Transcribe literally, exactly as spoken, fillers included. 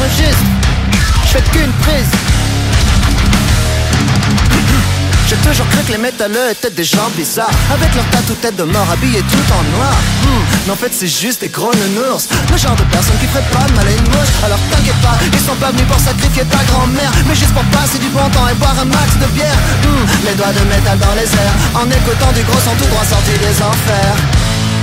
j'enregistre, je fais qu'une prise. J'ai toujours cru que les métalleux étaient des gens bizarres, avec leur tatou tête de mort habillés tout en noir. hmm, Mais en fait c'est juste des gros nounours, le genre de personnes qui ferait pas de mal à une mouche. Alors t'inquiète pas, ils sont pas venus pour sacrifier ta grand-mère, mais juste pour passer du bon temps et boire un max de bière. hmm, Les doigts de métal dans les airs, en écoutant du gros son tout droit sorti des enfers.